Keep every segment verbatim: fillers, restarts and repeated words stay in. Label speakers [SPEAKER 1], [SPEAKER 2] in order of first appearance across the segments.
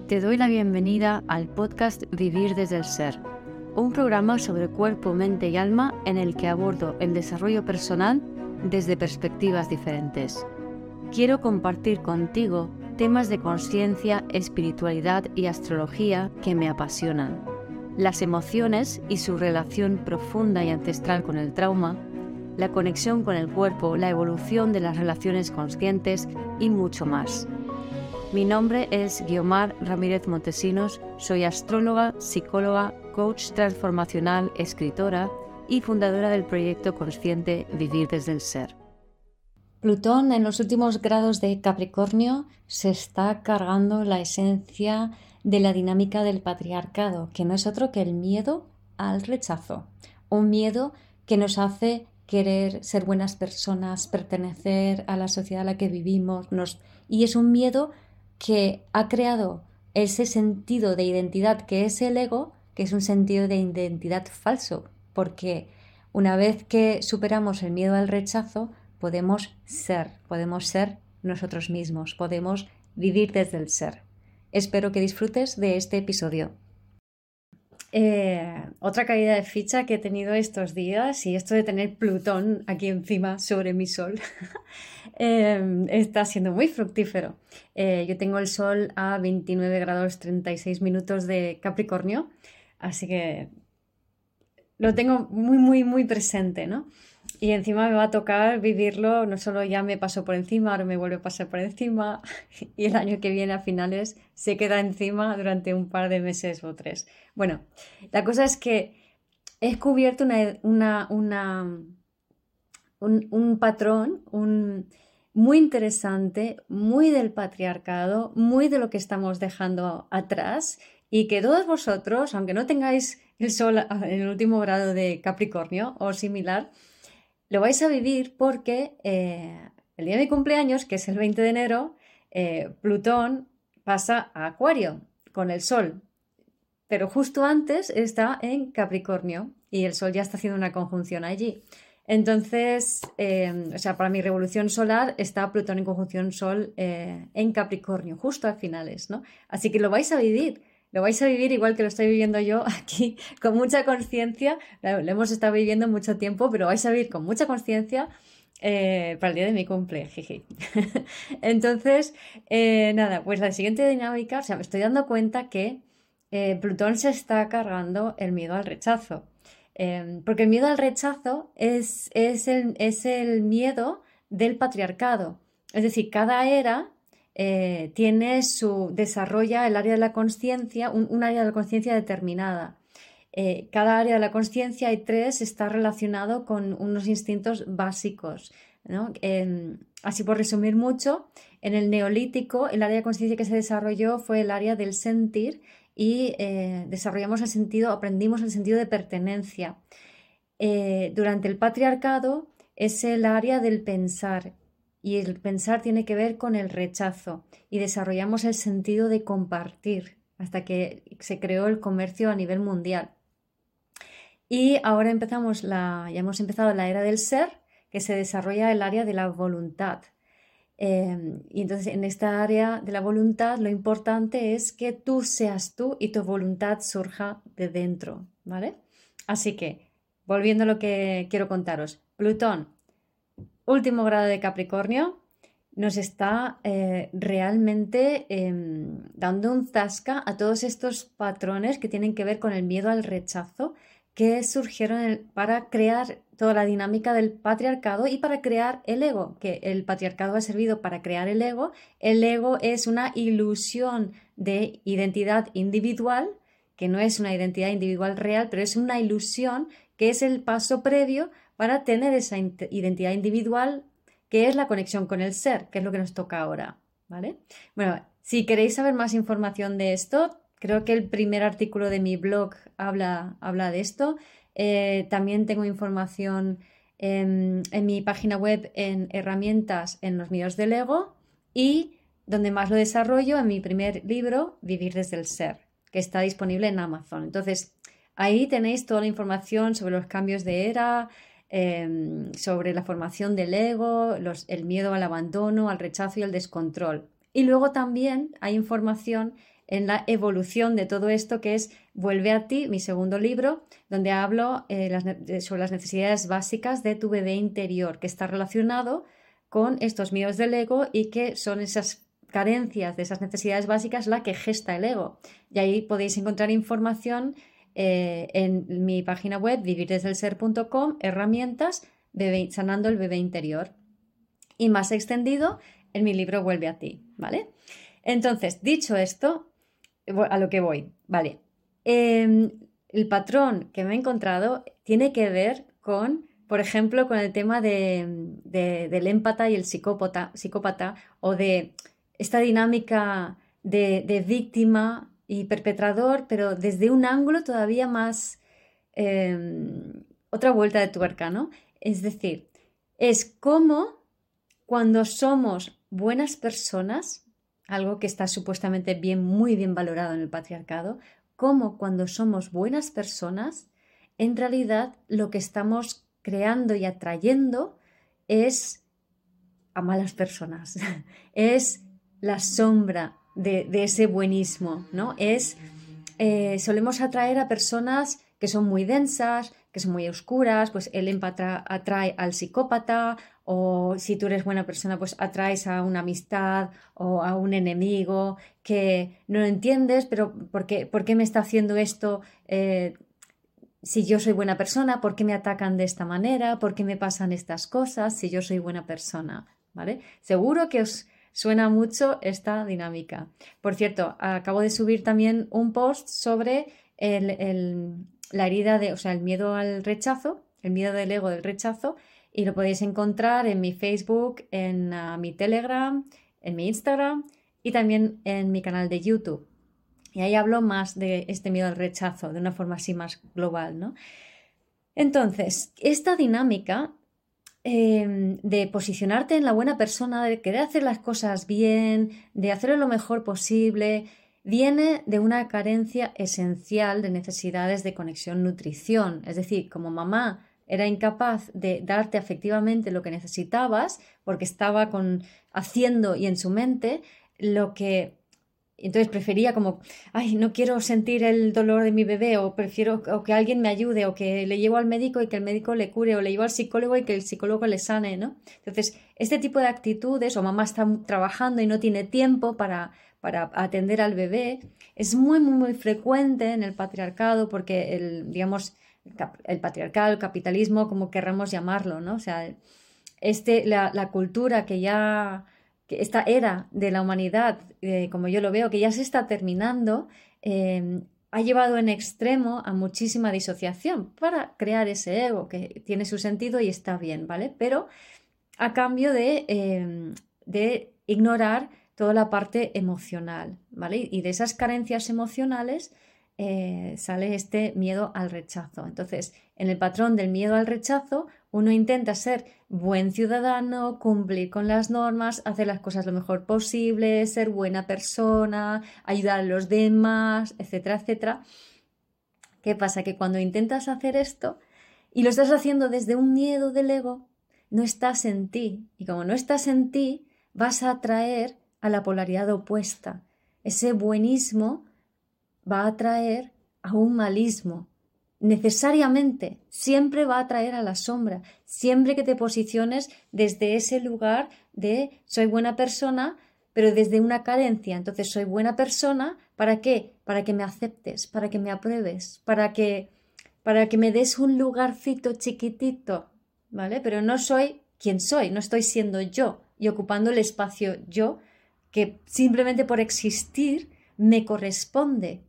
[SPEAKER 1] Te doy la bienvenida al podcast Vivir desde el Ser, un programa sobre cuerpo, mente y alma en el que abordo el desarrollo personal desde perspectivas diferentes. Quiero compartir contigo temas de conciencia, espiritualidad y astrología que me apasionan, las emociones y su relación profunda y ancestral con el trauma, la conexión con el cuerpo, la evolución de las relaciones conscientes y mucho más. Mi nombre es Guiomar Ramírez Montesinos, soy astróloga, psicóloga, coach transformacional, escritora y fundadora del proyecto consciente Vivir desde el Ser. Plutón en los últimos grados de Capricornio se está cargando la esencia de la dinámica del patriarcado, que no es otro que el miedo al rechazo, un miedo que nos hace querer ser buenas personas, pertenecer a la sociedad en la que vivimos, nos... y es un miedo que ha creado ese sentido de identidad que es el ego, que es un sentido de identidad falso, porque una vez que superamos el miedo al rechazo, podemos ser, podemos ser nosotros mismos, podemos vivir desde el ser. Espero que disfrutes de este episodio. Eh, otra caída de ficha que he tenido estos días, y esto de tener Plutón aquí encima sobre mi Sol, eh, está siendo muy fructífero. Eh, yo tengo el Sol a veintinueve grados treinta y seis minutos de Capricornio, así que lo tengo muy, muy, muy presente, ¿no? Y encima me va a tocar vivirlo, no solo ya me pasó por encima, ahora me vuelve a pasar por encima y el año que viene a finales se queda encima durante un par de meses o tres. Bueno, la cosa es que he descubierto una, una, una, un, un patrón un, muy interesante, muy del patriarcado, muy de lo que estamos dejando atrás y que todos vosotros, aunque no tengáis el Sol en el último grado de Capricornio o similar, lo vais a vivir porque eh, el día de mi cumpleaños, que es el veinte de enero, eh, Plutón pasa a Acuario con el Sol, pero justo antes está en Capricornio y el Sol ya está haciendo una conjunción allí. Entonces, eh, o sea, para mi revolución solar está Plutón en conjunción Sol eh, en Capricornio, justo a finales, ¿no? Así que lo vais a vivir. Lo vais a vivir igual que lo estoy viviendo yo aquí, con mucha conciencia. Lo hemos estado viviendo mucho tiempo, pero vais a vivir con mucha conciencia eh, para el día de mi cumple. Jiji. Entonces, eh, nada, pues la siguiente dinámica, o sea, me estoy dando cuenta que eh, Plutón se está cargando el miedo al rechazo. Eh, porque el miedo al rechazo es, es, el, es el miedo del patriarcado. Es decir, cada era... Eh, tiene su, desarrolla el área de la consciencia, un, un área de la consciencia determinada. Eh, cada área de la consciencia, hay tres, está relacionado con unos instintos básicos, ¿no? Eh, así por resumir mucho, en el Neolítico el área de consciencia que se desarrolló fue el área del sentir y eh, desarrollamos el sentido, aprendimos el sentido de pertenencia. Eh, durante el patriarcado es el área del pensar. Y el pensar tiene que ver con el rechazo y desarrollamos el sentido de compartir hasta que se creó el comercio a nivel mundial. Y ahora empezamos la, ya hemos empezado la era del ser, que se desarrolla el área de la voluntad. Eh, y entonces en esta área de la voluntad lo importante es que tú seas tú y tu voluntad surja de dentro, ¿vale? Así que, volviendo a lo que quiero contaros, Plutón, último grado de Capricornio, nos está eh, realmente eh, dando un zasca a todos estos patrones que tienen que ver con el miedo al rechazo que surgieron el, para crear toda la dinámica del patriarcado y para crear el ego, que el patriarcado ha servido para crear el ego. El ego es una ilusión de identidad individual, que no es una identidad individual real, pero es una ilusión que es el paso previo para tener esa identidad individual, que es la conexión con el ser, que es lo que nos toca ahora, ¿vale? Bueno, si queréis saber más información de esto, creo que el primer artículo de mi blog habla, habla de esto. Eh, también tengo información en, en mi página web en herramientas en los míos del ego y donde más lo desarrollo en mi primer libro, Vivir desde el Ser, que está disponible en Amazon. Entonces, ahí tenéis toda la información sobre los cambios de era, Eh, sobre la formación del ego, los, el miedo al abandono, al rechazo y al descontrol. Y luego también hay información en la evolución de todo esto, que es Vuelve a ti, mi segundo libro, donde hablo eh, las, sobre las necesidades básicas de tu bebé interior, que está relacionado con estos miedos del ego y que son esas carencias de esas necesidades básicas la que gesta el ego. Y ahí podéis encontrar información eh, en mi página web vivir desde el ser punto com, herramientas, bebé, sanando el bebé interior. Y más extendido en mi libro Vuelve a ti, ¿vale? Entonces, dicho esto, a lo que voy, ¿vale? Eh, el patrón que me he encontrado tiene que ver con, por ejemplo, con el tema de, de, del empata y el psicópata, psicópata o de esta dinámica de, de víctima y perpetrador, pero desde un ángulo todavía más, eh, otra vuelta de tuerca, ¿no? Es decir, es como cuando somos buenas personas, algo que está supuestamente bien, muy bien valorado en el patriarcado, como cuando somos buenas personas, en realidad lo que estamos creando y atrayendo es a malas personas, es la sombra de, de ese buenismo, ¿no? Es, eh, solemos atraer a personas que son muy densas, que son muy oscuras, pues el empata atrae al psicópata, o si tú eres buena persona, pues atraes a una amistad o a un enemigo que no lo entiendes, pero ¿por qué, por qué me está haciendo esto? Eh, si yo soy buena persona, ¿por qué me atacan de esta manera? ¿Por qué me pasan estas cosas si yo soy buena persona? ¿Vale? Seguro que os suena mucho esta dinámica. Por cierto, acabo de subir también un post sobre el, el, la herida de, o sea, el miedo al rechazo, el miedo del ego del rechazo, y lo podéis encontrar en mi Facebook, en uh, mi Telegram, en mi Instagram y también en mi canal de YouTube. Y ahí hablo más de este miedo al rechazo, de una forma así más global, ¿no? Entonces, esta dinámica eh, de posicionarte en la buena persona, de querer hacer las cosas bien, de hacerlo lo mejor posible, viene de una carencia esencial de necesidades de conexión nutrición. Es decir, como mamá era incapaz de darte afectivamente lo que necesitabas porque estaba con, haciendo y en su mente lo que... Entonces prefería como, ay, no quiero sentir el dolor de mi bebé, o prefiero o que alguien me ayude, o que le llevo al médico y que el médico le cure, o le llevo al psicólogo y que el psicólogo le sane, ¿no? Entonces, este tipo de actitudes, o mamá está trabajando y no tiene tiempo para, para atender al bebé, es muy, muy, muy frecuente en el patriarcado porque el, digamos, el patriarcado, el capitalismo, como querramos llamarlo, ¿no? O sea, este, la, la cultura que ya... que esta era de la humanidad, eh, como yo lo veo, que ya se está terminando, eh, ha llevado en extremo a muchísima disociación para crear ese ego que tiene su sentido y está bien, ¿vale? Pero a cambio de, eh, de ignorar toda la parte emocional, ¿vale? Y de esas carencias emocionales eh, sale este miedo al rechazo. Entonces, en el patrón del miedo al rechazo, uno intenta ser buen ciudadano, cumplir con las normas, hacer las cosas lo mejor posible, ser buena persona, ayudar a los demás, etcétera, etcétera. ¿Qué pasa? Que cuando intentas hacer esto y lo estás haciendo desde un miedo del ego, no estás en ti. Y como no estás en ti, vas a atraer a la polaridad opuesta. Ese buenismo va a atraer a un malismo. Necesariamente, siempre va a atraer a la sombra, siempre que te posiciones desde ese lugar de soy buena persona, pero desde una carencia. Entonces, soy buena persona, ¿para qué? Para que me aceptes, para que me apruebes, para que, para que me des un lugarcito chiquitito, ¿vale? Pero no soy quien soy, no estoy siendo yo y ocupando el espacio yo que simplemente por existir me corresponde.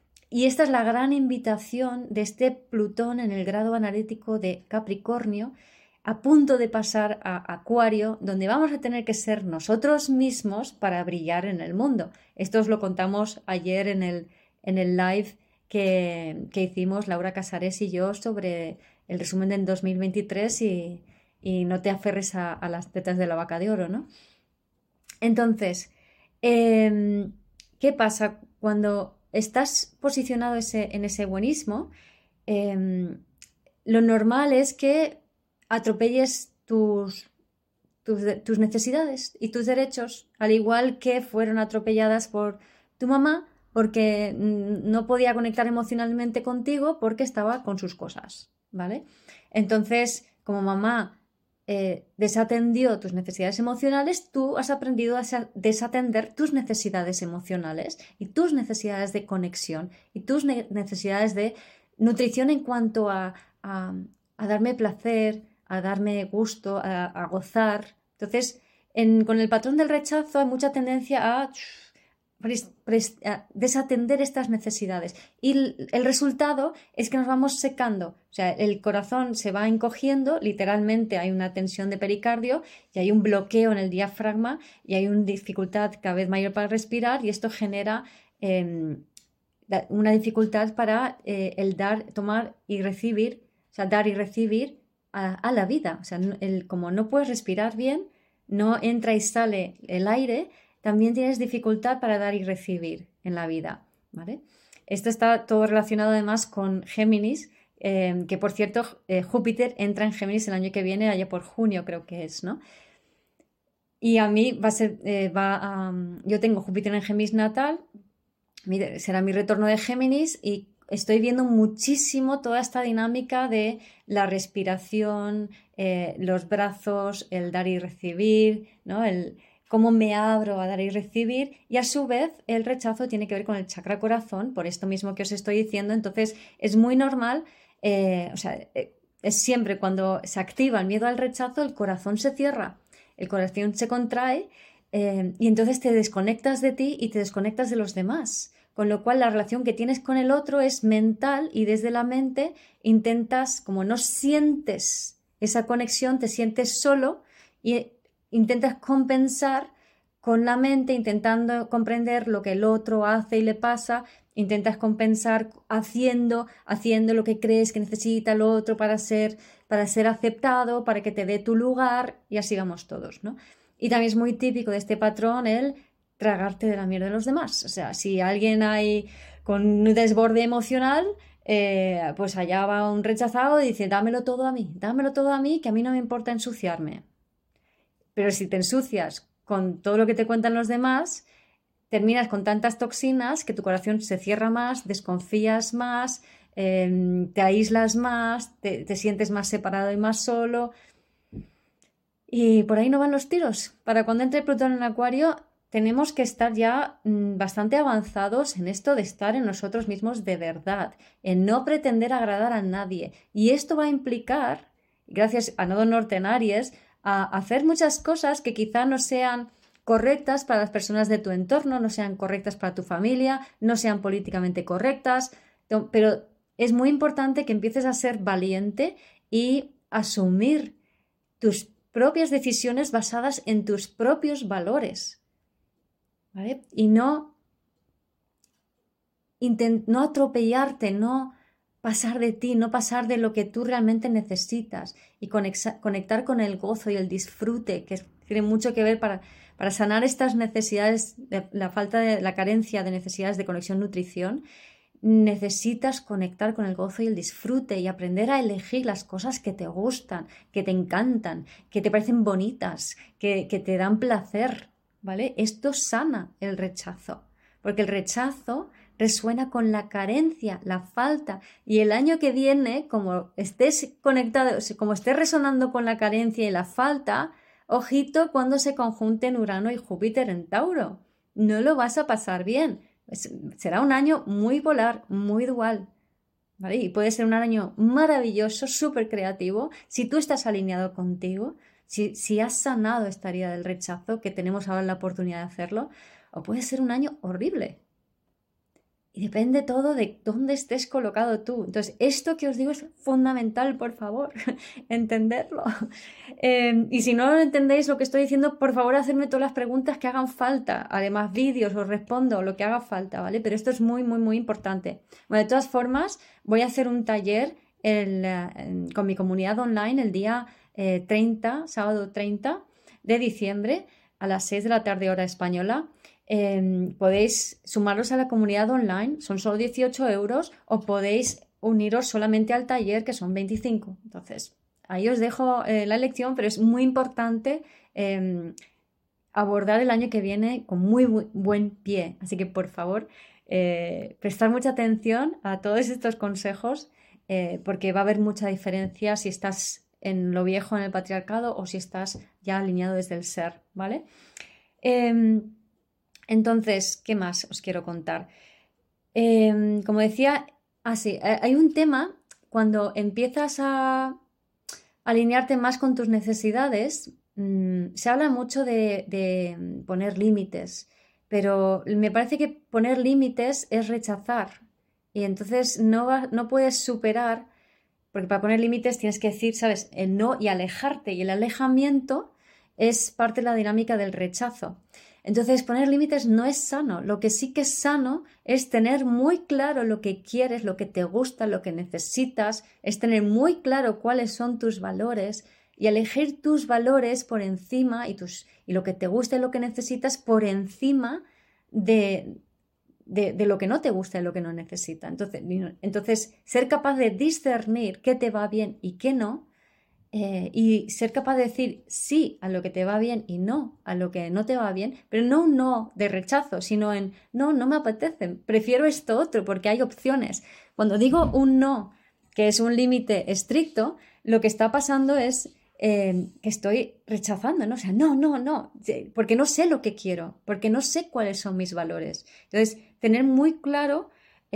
[SPEAKER 1] Y esta es la gran invitación de este Plutón en el grado analítico de Capricornio, a punto de pasar a Acuario, donde vamos a tener que ser nosotros mismos para brillar en el mundo. Esto os lo contamos ayer en el, en el live que, que hicimos Laura Casares y yo sobre el resumen del dos mil veintitrés y, y no te aferres a, a las tetas de la vaca de oro, ¿no? Entonces, eh, ¿qué pasa cuando estás posicionado ese, en ese buenismo? Eh, lo normal es que atropelles tus, tus, tus necesidades y tus derechos, al igual que fueron atropelladas por tu mamá porque no podía conectar emocionalmente contigo porque estaba con sus cosas, ¿vale? Entonces, como mamá eh, desatendió tus necesidades emocionales, tú has aprendido a desatender tus necesidades emocionales y tus necesidades de conexión y tus ne- necesidades de nutrición en cuanto a, a, a darme placer, a darme gusto, a, a gozar. Entonces, en, con el patrón del rechazo hay mucha tendencia a, pres- pres- a desatender estas necesidades y el, el resultado es que nos vamos secando, o sea, el corazón se va encogiendo, literalmente hay una tensión de pericardio y hay un bloqueo en el diafragma y hay una dificultad cada vez mayor para respirar y esto genera eh, una dificultad para eh, el dar, tomar y recibir, o sea, dar y recibir a, a la vida. O sea, el, como no puedes respirar bien, no entra y sale el aire, también tienes dificultad para dar y recibir en la vida, ¿vale? Esto está todo relacionado además con Géminis, eh, que por cierto eh, Júpiter entra en Géminis el año que viene, allá por junio creo que es, ¿no? Y a mí va a ser, eh, va a, yo tengo Júpiter en Géminis natal, será mi retorno de Géminis y estoy viendo muchísimo toda esta dinámica de la respiración, eh, los brazos, el dar y recibir, ¿no? El cómo me abro a dar y recibir y a su vez el rechazo tiene que ver con el chakra corazón, por esto mismo que os estoy diciendo, entonces es muy normal, eh, o sea, eh, es siempre cuando se activa el miedo al rechazo, el corazón se cierra, el corazón se contrae eh, y entonces te desconectas de ti y te desconectas de los demás. Con lo cual la relación que tienes con el otro es mental y desde la mente intentas, como no sientes esa conexión, te sientes solo y intentas compensar con la mente, intentando comprender lo que el otro hace y le pasa, intentas compensar haciendo, haciendo lo que crees que necesita el otro para ser, para ser aceptado, para que te dé tu lugar y así vamos todos, ¿no? Y también es muy típico de este patrón el tragarte de la mierda de los demás. O sea, si alguien hay con un desborde emocional, eh, pues allá va un rechazado y dice, dámelo todo a mí, dámelo todo a mí, que a mí no me importa ensuciarme. Pero si te ensucias con todo lo que te cuentan los demás, terminas con tantas toxinas que tu corazón se cierra más, desconfías más, eh, te aíslas más, te, te sientes más separado y más solo. Y por ahí no van los tiros. Para cuando entre Plutón en Acuario, tenemos que estar ya mmm, bastante avanzados en esto de estar en nosotros mismos de verdad, en no pretender agradar a nadie. Y esto va a implicar, gracias a Nodo Norte en Aries, a hacer muchas cosas que quizá no sean correctas para las personas de tu entorno, no sean correctas para tu familia, no sean políticamente correctas, pero es muy importante que empieces a ser valiente y asumir tus propias decisiones basadas en tus propios valores, ¿vale? Y no, intent- no atropellarte, no pasar de ti, no pasar de lo que tú realmente necesitas y conexa- conectar con el gozo y el disfrute, que tiene mucho que ver para, para sanar estas necesidades, de, la falta de la carencia de necesidades de conexión nutrición. Necesitas conectar con el gozo y el disfrute y aprender a elegir las cosas que te gustan, que te encantan, que te parecen bonitas, que, que te dan placer, ¿vale? Esto sana el rechazo, porque el rechazo resuena con la carencia, la falta, y el año que viene, como estés conectado, como estés resonando con la carencia y la falta, ojito cuando se conjunten Urano y Júpiter en Tauro, no lo vas a pasar bien. Será un año muy polar, muy dual, ¿vale? Y puede ser un año maravilloso, súper creativo, si tú estás alineado contigo, si, si has sanado esta herida del rechazo, que tenemos ahora la oportunidad de hacerlo, o puede ser un año horrible. Y depende todo de dónde estés colocado tú. Entonces, esto que os digo es fundamental, por favor, entenderlo. Eh, y si no lo entendéis lo que estoy diciendo, por favor, hacerme todas las preguntas que hagan falta. Además, vídeos, os respondo lo que haga falta, ¿vale? Pero esto es muy, muy, muy importante. Bueno, de todas formas, voy a hacer un taller el, eh, con mi comunidad online el día eh, treinta, sábado treinta de diciembre, a las seis de la tarde hora española. Eh, podéis sumaros a la comunidad online, son solo dieciocho euros, o podéis uniros solamente al taller, que son veinticinco. Entonces, ahí os dejo eh, la elección, pero es muy importante eh, abordar el año que viene con muy bu- buen pie. Así que, por favor, eh, prestar mucha atención a todos estos consejos eh, porque va a haber mucha diferencia si estás en lo viejo, en el patriarcado, o si estás ya alineado desde el ser, ¿vale? Eh, entonces, ¿qué más os quiero contar? Eh, como decía, ah, sí, hay un tema cuando empiezas a alinearte más con tus necesidades. Mmm, se habla mucho de, de poner límites, pero me parece que poner límites es rechazar y entonces no, va, no puedes superar, porque para poner límites tienes que decir, ¿sabes?, el no y alejarte, y el alejamiento es parte de la dinámica del rechazo. Entonces, poner límites no es sano. Lo que sí que es sano es tener muy claro lo que quieres, lo que te gusta, lo que necesitas, es tener muy claro cuáles son tus valores y elegir tus valores por encima y, tus, y lo que te gusta y lo que necesitas por encima de, de, de lo que no te gusta y lo que no necesitas. Entonces, entonces, ser capaz de discernir qué te va bien y qué no, Eh, y ser capaz de decir sí a lo que te va bien y no a lo que no te va bien, pero no un no de rechazo, sino en no, no me apetece, prefiero esto otro porque hay opciones. Cuando digo un no, que es un límite estricto, lo que está pasando es eh, que estoy rechazando, ¿no? O sea, no, no, no, porque no sé lo que quiero, porque no sé cuáles son mis valores. Entonces, tener muy claro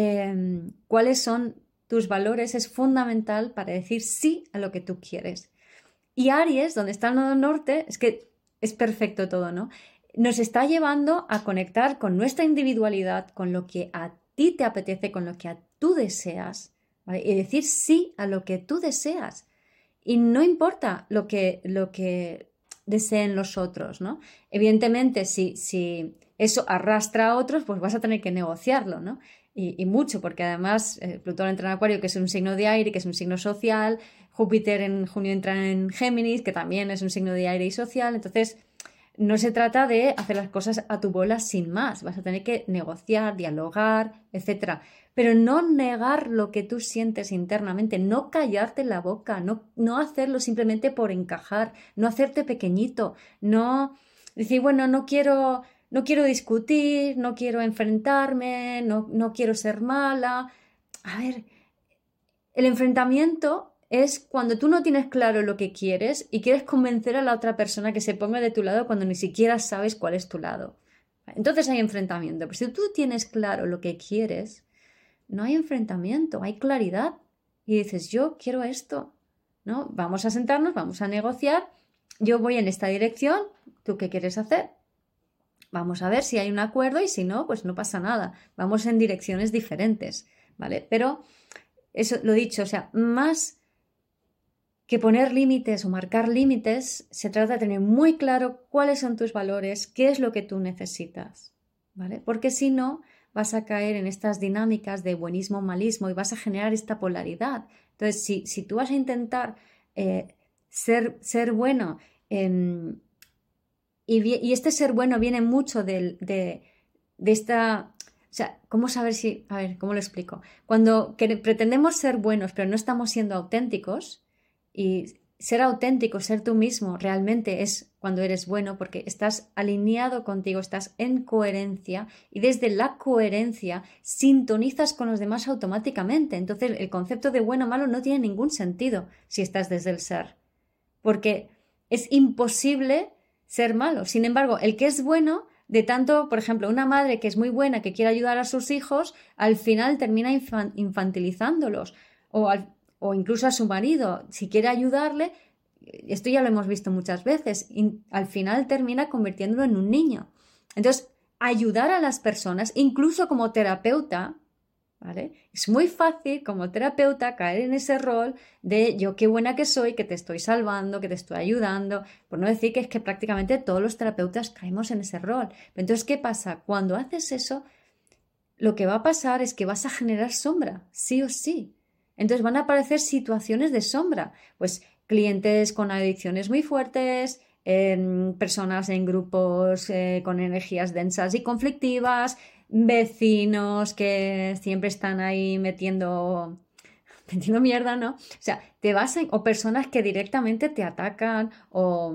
[SPEAKER 1] eh, cuáles son tus valores es fundamental para decir sí a lo que tú quieres. Y Aries, donde está el nodo norte, es que es perfecto todo, ¿no? Nos está llevando a conectar con nuestra individualidad, con lo que a ti te apetece, con lo que a tú deseas, ¿vale? Y decir sí a lo que tú deseas. Y no importa lo que, lo que deseen los otros, ¿no? Evidentemente, si, si eso arrastra a otros, pues vas a tener que negociarlo, ¿no? Y, y mucho, porque además eh, Plutón entra en Acuario, que es un signo de aire, que es un signo social, Júpiter en junio entra en Géminis, que también es un signo de aire y social, entonces no se trata de hacer las cosas a tu bola sin más, vas a tener que negociar, dialogar, etcétera, pero no negar lo que tú sientes internamente, no callarte la boca, no, no hacerlo simplemente por encajar, no hacerte pequeñito, no decir, bueno, no quiero... No quiero discutir, no quiero enfrentarme, no, no quiero ser mala. A ver, el enfrentamiento es cuando tú no tienes claro lo que quieres y quieres convencer a la otra persona que se ponga de tu lado cuando ni siquiera sabes cuál es tu lado. Entonces hay enfrentamiento. Pero si tú tienes claro lo que quieres, no hay enfrentamiento, hay claridad. Y dices, yo quiero esto, ¿no? Vamos a sentarnos, vamos a negociar. Yo voy en esta dirección, ¿tú qué quieres hacer? Vamos a ver si hay un acuerdo y si no, pues no pasa nada. Vamos en direcciones diferentes, ¿vale? Pero eso lo dicho, o sea, más que poner límites o marcar límites, se trata de tener muy claro cuáles son tus valores, qué es lo que tú necesitas, ¿vale? Porque si no, vas a caer en estas dinámicas de buenismo, malismo y vas a generar esta polaridad. Entonces, si, si tú vas a intentar eh, ser, ser bueno en... Y, y este ser bueno viene mucho de, de, de esta... O sea, ¿cómo saber si...? A ver, ¿cómo lo explico? Cuando que, pretendemos ser buenos pero no estamos siendo auténticos, y ser auténtico, ser tú mismo, realmente es cuando eres bueno porque estás alineado contigo, estás en coherencia y desde la coherencia sintonizas con los demás automáticamente. Entonces el concepto de bueno o malo no tiene ningún sentido si estás desde el ser, porque es imposible ser malo. Sin embargo, el que es bueno, de tanto, por ejemplo, una madre que es muy buena, que quiere ayudar a sus hijos, al final termina infan- infantilizándolos, o, al, o incluso a su marido, si quiere ayudarle, esto ya lo hemos visto muchas veces, y al final termina convirtiéndolo en un niño. Entonces, ayudar a las personas, incluso como terapeuta, ¿vale? Es muy fácil como terapeuta caer en ese rol de yo qué buena que soy, que te estoy salvando, que te estoy ayudando, por no decir que es que prácticamente todos los terapeutas caemos en ese rol. Pero entonces, ¿qué pasa? Cuando haces eso, lo que va a pasar es que vas a generar sombra, sí o sí. Entonces van a aparecer situaciones de sombra, pues clientes con adicciones muy fuertes, eh, personas en grupos eh, con energías densas y conflictivas, vecinos que siempre están ahí metiendo, metiendo mierda, ¿no? O sea, te vas a, o personas que directamente te atacan o,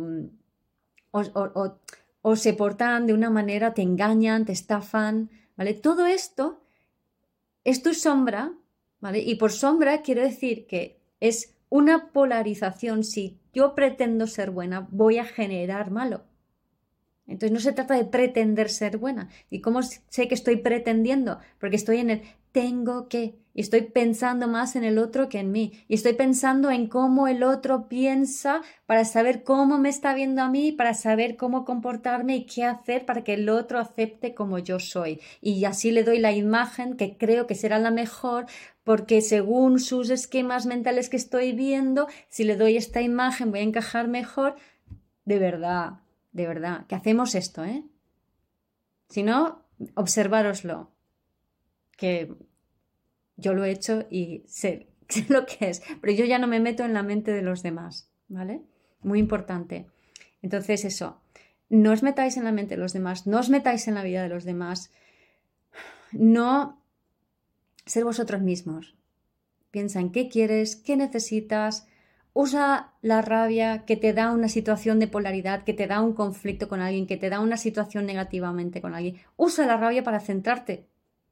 [SPEAKER 1] o, o, o, o se portan de una manera, te engañan, te estafan, ¿vale? Todo esto es tu sombra, ¿vale? Y por sombra quiero decir que es una polarización. Si yo pretendo ser buena, voy a generar malo. Entonces no se trata de pretender ser buena. ¿Y cómo sé que estoy pretendiendo? Porque estoy en el tengo que, y estoy pensando más en el otro que en mí. Y estoy pensando en cómo el otro piensa para saber cómo me está viendo a mí, para saber cómo comportarme y qué hacer para que el otro acepte como yo soy. Y así le doy la imagen que creo que será la mejor, porque según sus esquemas mentales que estoy viendo, si le doy esta imagen voy a encajar mejor. De verdad. De verdad, que hacemos esto, ¿eh? Si no, observároslo, que yo lo he hecho y sé, sé lo que es, pero yo ya no me meto en la mente de los demás, ¿vale? Muy importante. Entonces eso, no os metáis en la mente de los demás, no os metáis en la vida de los demás, no ser vosotros mismos. Piensa en qué quieres, qué necesitas. Usa la rabia que te da una situación de polaridad, que te da un conflicto con alguien, que te da una situación negativamente con alguien. Usa la rabia para centrarte.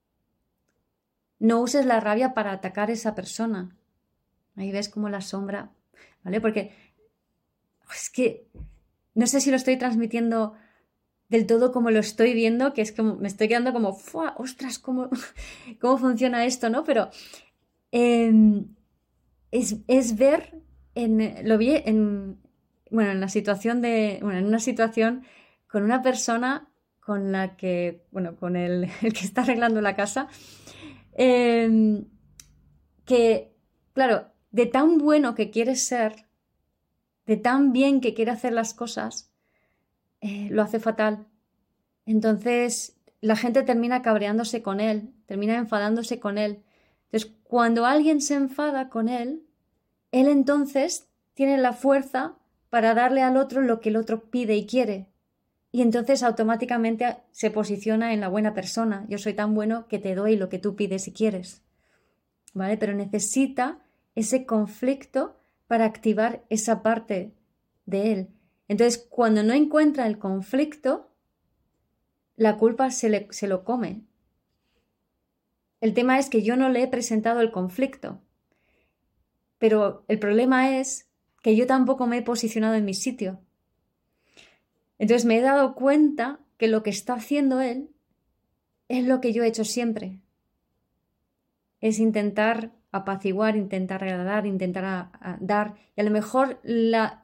[SPEAKER 1] No uses la rabia para atacar a esa persona. Ahí ves como la sombra, ¿vale? Porque es que no sé si lo estoy transmitiendo del todo como lo estoy viendo, que es como me estoy quedando como, ¡fua! ¡Ostras! ¿Cómo, cómo funciona esto, ¿no? Pero eh, es, es ver... En, lo vi en, bueno, en la situación de, bueno, en una situación con una persona con la que, bueno, con el, el que está arreglando la casa, eh, que, claro, de tan bueno que quiere ser, de tan bien que quiere hacer las cosas, eh, lo hace fatal. Entonces, la gente termina cabreándose con él, termina enfadándose con él. Entonces, cuando alguien se enfada con él, él entonces tiene la fuerza para darle al otro lo que el otro pide y quiere. Y entonces automáticamente se posiciona en la buena persona. Yo soy tan bueno que te doy lo que tú pides y quieres. ¿Vale? Pero necesita ese conflicto para activar esa parte de él. Entonces, cuando no encuentra el conflicto, la culpa se, le, se lo come. El tema es que yo no le he presentado el conflicto. Pero el problema es que yo tampoco me he posicionado en mi sitio. Entonces me he dado cuenta que lo que está haciendo él es lo que yo he hecho siempre. Es intentar apaciguar, intentar agradar, intentar a, a dar. Y a lo mejor la,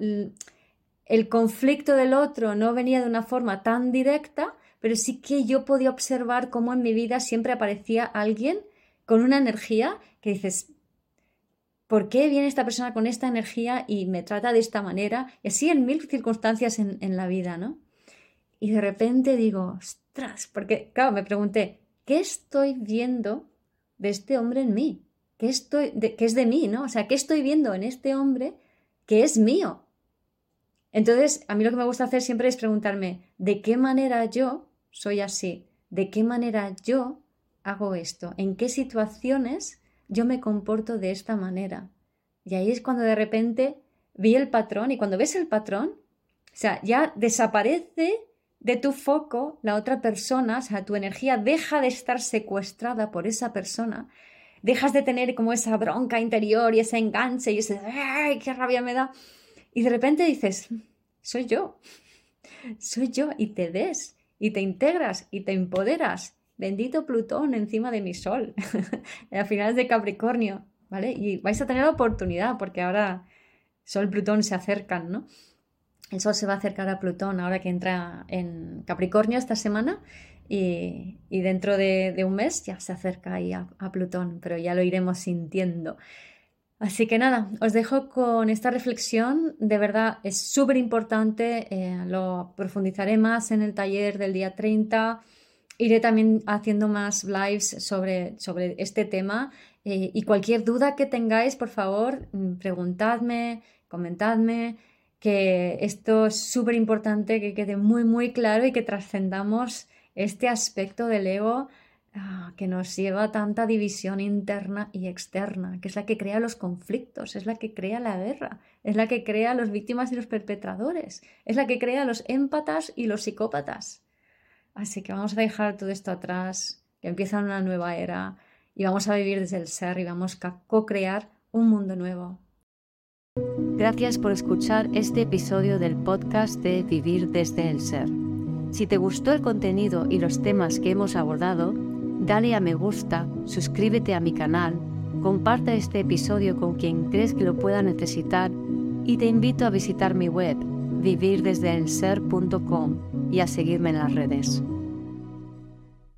[SPEAKER 1] el conflicto del otro no venía de una forma tan directa, pero sí que yo podía observar cómo en mi vida siempre aparecía alguien con una energía que dices... ¿Por qué viene esta persona con esta energía y me trata de esta manera? Y así en mil circunstancias en, en la vida, ¿no? Y de repente digo, ostras, porque claro, me pregunté, ¿qué estoy viendo de este hombre en mí? ¿Qué, estoy, de, qué es de mí, ¿no? O sea, ¿qué estoy viendo en este hombre que es mío? Entonces, a mí lo que me gusta hacer siempre es preguntarme, ¿de qué manera yo soy así? ¿De qué manera yo hago esto? ¿En qué situaciones yo me comporto de esta manera? Y ahí es cuando de repente vi el patrón, y cuando ves el patrón, o sea, ya desaparece de tu foco la otra persona, o sea, tu energía deja de estar secuestrada por esa persona, dejas de tener como esa bronca interior y ese enganche y ese ¡ay, qué rabia me da! Y de repente dices, soy yo, soy yo, y te ves, y te integras, y te empoderas. Bendito Plutón encima de mi sol, a finales de Capricornio, ¿vale? Y vais a tener la oportunidad, porque ahora Sol y Plutón se acercan, ¿no? El Sol se va a acercar a Plutón ahora que entra en Capricornio esta semana, y, y dentro de, de un mes ya se acerca ahí a, a Plutón, pero ya lo iremos sintiendo. Así que nada, os dejo con esta reflexión, de verdad es súper importante, eh, lo profundizaré más en el taller del día treinta, iré también haciendo más lives sobre, sobre este tema, eh, y cualquier duda que tengáis, por favor, preguntadme, comentadme, que esto es súper importante, que quede muy muy claro y que trascendamos este aspecto del ego que nos lleva a tanta división interna y externa, que es la que crea los conflictos, es la que crea la guerra, es la que crea los víctimas y los perpetradores, es la que crea los émpatas y los psicópatas. Así que vamos a dejar todo esto atrás, que empieza una nueva era y vamos a vivir desde el ser y vamos a co-crear un mundo nuevo.
[SPEAKER 2] Gracias por escuchar este episodio del podcast de Vivir desde el Ser. Si te gustó el contenido y los temas que hemos abordado, dale a me gusta, suscríbete a mi canal, comparte este episodio con quien crees que lo pueda necesitar y te invito a visitar mi web vivir desde el ser punto com y a seguirme en las redes.